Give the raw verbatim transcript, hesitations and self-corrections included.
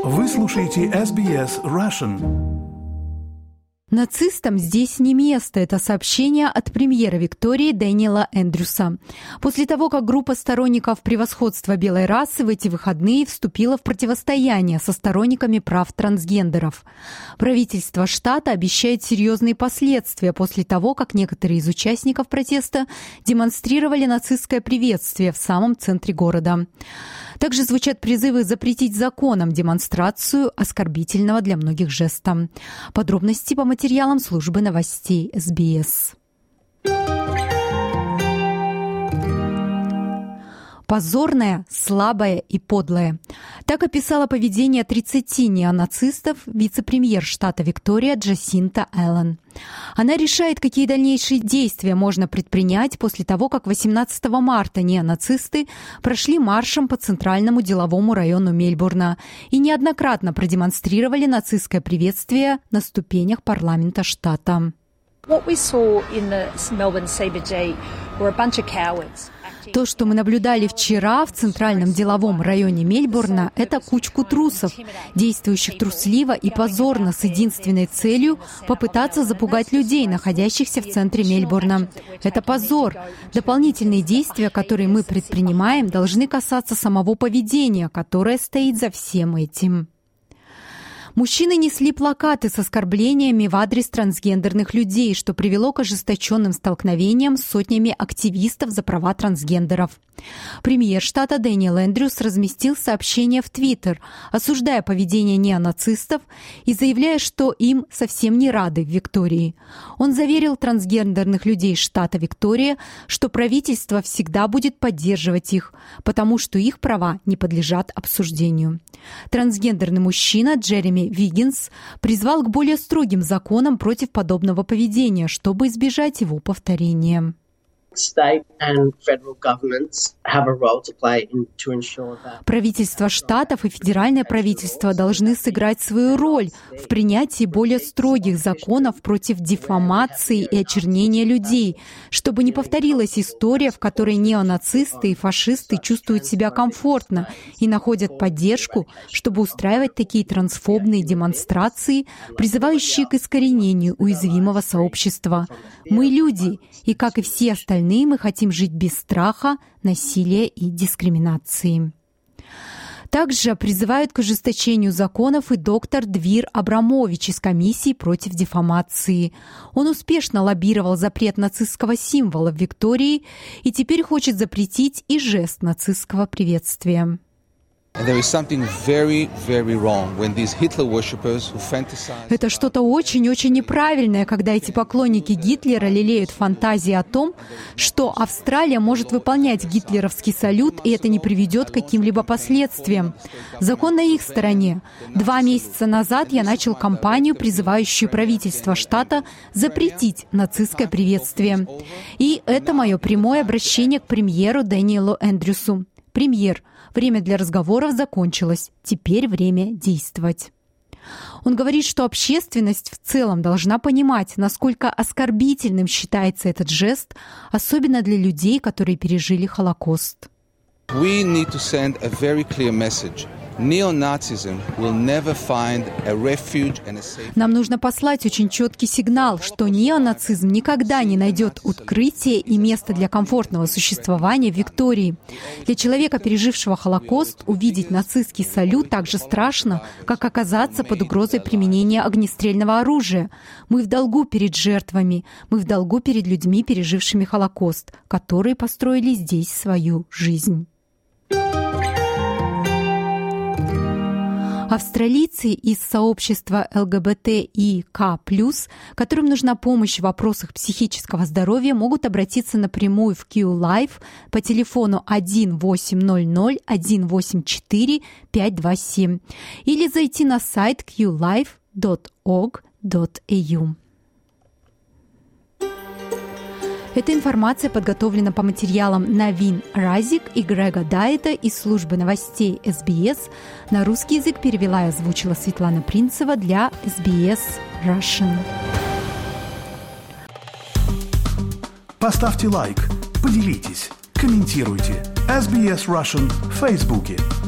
Вы слушаете эс би эс Russian. Нацистам здесь не место. Это сообщение от премьера Виктории Дэниела Эндрюса. После того, как группа сторонников превосходства белой расы в эти выходные вступила в противостояние со сторонниками прав трансгендеров. Правительство штата обещает серьезные последствия после того, как некоторые из участников протеста демонстрировали нацистское приветствие в самом центре города. Также звучат призывы запретить законом демонстрацию оскорбительного для многих жеста. Подробности по материалам службы новостей эс би эс. Позорное, слабое и подлое. Так описала поведение тридцати неонацистов вице-премьер штата Виктория Джасинта Эллен. Она решает, какие дальнейшие действия можно предпринять после того, как восемнадцатого марта неонацисты прошли маршем по центральному деловому району Мельбурна и неоднократно продемонстрировали нацистское приветствие на ступенях парламента штата. То, что мы наблюдали вчера в центральном деловом районе Мельбурна, это кучку трусов, действующих трусливо и позорно с единственной целью попытаться запугать людей, находящихся в центре Мельбурна. Это позор. Дополнительные действия, которые мы предпринимаем, должны касаться самого поведения, которое стоит за всем этим. Мужчины несли плакаты с оскорблениями в адрес трансгендерных людей, что привело к ожесточенным столкновениям с сотнями активистов за права трансгендеров. Премьер штата Дэниел Эндрюс разместил сообщение в Твиттер, осуждая поведение неонацистов и заявляя, что им совсем не рады в Виктории. Он заверил трансгендерных людей штата Виктория, что правительство всегда будет поддерживать их, потому что их права не подлежат обсуждению. Трансгендерный мужчина Джереми Виггинс призвал к более строгим законам против подобного поведения, чтобы избежать его повторения. Правительство штатов и федеральное правительство должны сыграть свою роль в принятии более строгих законов против дефамации и очернения людей, чтобы не повторилась история, в которой неонацисты и фашисты чувствуют себя комфортно и находят поддержку, чтобы устраивать такие трансфобные демонстрации, призывающие к искоренению уязвимого сообщества. Мы люди, и, как и все остальные, мы хотим жить без страха, насилия и дискриминации. Также призывают к ужесточению законов и доктор Двир Абрамович из комиссии против дефамации. Он успешно лоббировал запрет нацистского символа в Виктории и теперь хочет запретить и жест нацистского приветствия. Это что-то очень-очень неправильное, когда эти поклонники Гитлера лелеют фантазии о том, что Австралия может выполнять гитлеровский салют, и это не приведет к каким-либо последствиям. Закон на их стороне. Два месяца назад я начал кампанию, призывающую правительство штата запретить нацистское приветствие. И это мое прямое обращение к премьеру Дэниелу Эндрюсу. Премьер, время для разговоров закончилось. Теперь время действовать. Он говорит, что общественность в целом должна понимать, насколько оскорбительным считается этот жест, особенно для людей, которые пережили Холокост. We need to send a very clear message. Neo-Nazism will never find a refuge and a safe... Нам нужно послать очень четкий сигнал, что неонацизм никогда не найдет укрытие и место для комфортного существования в Виктории. Для человека, пережившего Холокост, увидеть нацистский салют так же страшно, как оказаться под угрозой применения огнестрельного оружия. Мы в долгу перед жертвами, мы в долгу перед людьми, пережившими Холокост, которые построили здесь свою жизнь. Австралийцы из сообщества эл гэ бэ тэ и ка плюс, которым нужна помощь в вопросах психического здоровья, могут обратиться напрямую в Q-Life по телефону один восемь ноль ноль один восемь четыре пять два семь или зайти на сайт кью лайф точка орг точка эй ю. Эта информация подготовлена по материалам Навин Разик и Грега Дайта из службы новостей эс би эс. На русский язык перевела и озвучила Светлана Принцева для эс би эс Russian. Поставьте лайк, поделитесь, комментируйте. эс би эс Russian в Фейсбуке.